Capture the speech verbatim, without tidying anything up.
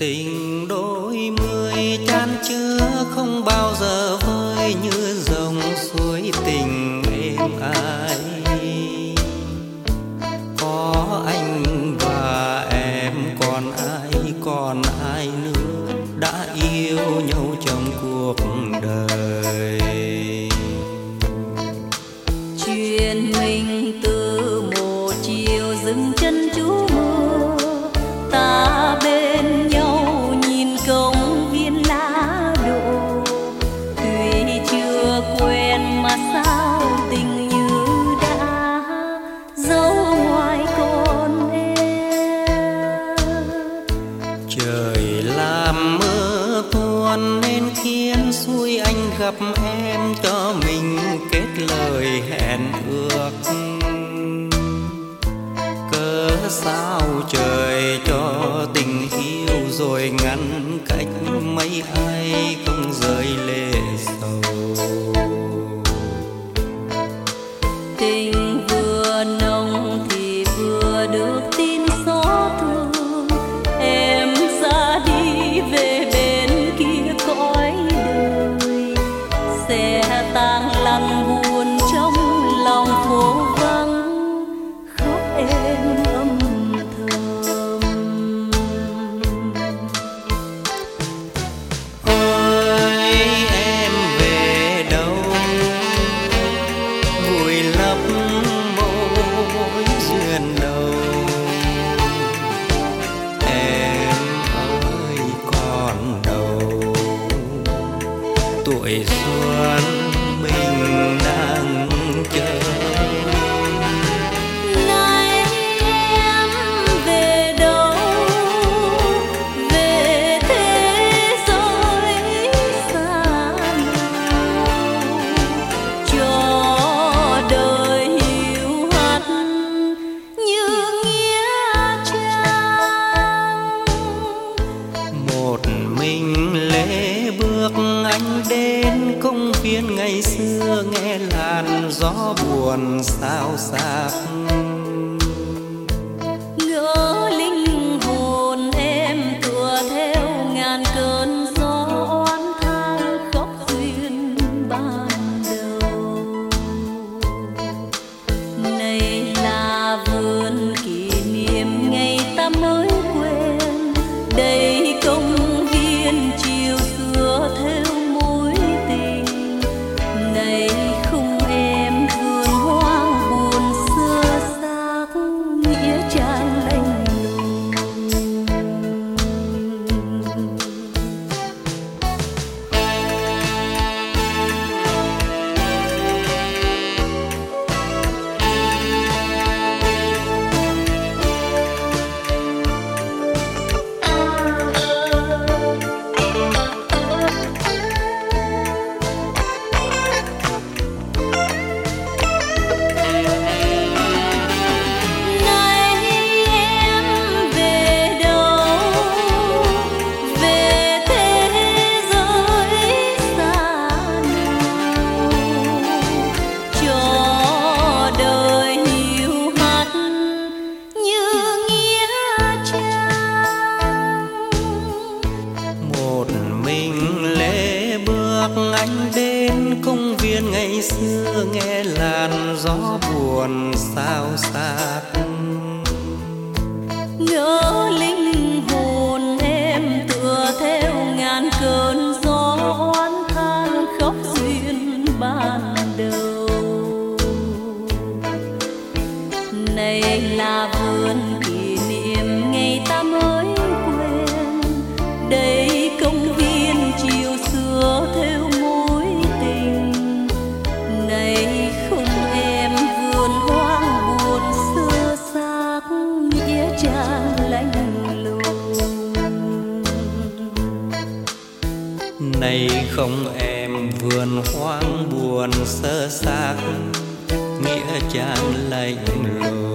Tình đôi mươi chan chứa không bao giờ vơi như dòng suối tình êm ái. Có anh và em còn ai, còn ai nữa đã yêu nhau trong cuộc đời. Chuyện mình từ một chiều dừng chân trú mưa, ta bên nhau nhìn công viên lá đổ. Tuy chưa quen mà sao tình như đã dấu ngoài con em. Trời làm mưa tuôn nên khiến xui anh gặp em, cho mình kết lời hẹn ước. Cớ sao trời cho tình yêu rồi ngăn cách, mấy ai không rơi lệ sầu. Tình vừa nồng thì vừa được tin xót thương, em ra đi về bên kia cõi đời. Sẽ tang lặng buồn trong lòng phố vắng, khóc em âm thầm. Ôi em về đâu, vùi lấp mối duyên đầu. Em ơi còn đâu, tuổi xuân mình đang chờ. Này em về đâu, về thế giới xa nào, cho đời hiu hắt như nghĩa trang. Một mình lễ bước anh đến công viên ngày xưa, nghe làn gió buồn xao xạc. Ngỡ linh hồn em tựa theo ngàn cơn gió oán than, khóc duyên ban đầu. Này là vườn kỷ niệm ngày ta mới quen, đây công viên chiều xưa theo mối tình. Này không em vườn hoang buồn xưa xác, nghĩa trang lạnh lùng. Này em về đâu, về thế giới xa nào, cho đời hiu hắt như nghĩa trang. Một mình lễ bước anh đến công viên ngày xưa, nghe làn gió buồn xao xạc. Ngỡ linh hồn em tựa theo ngàn cơn gió oán than, khóc duyên ban đầu. Này là vườn kỷ niệm ngày ta mới quen, đây công viên chiều xưa theo mối tình. Này không em vườn hoang buồn xưa xác, nghĩa trang lạnh lùng. Này không em vườn hoang buồn sơ xác, nghĩa trang lạnh lùng.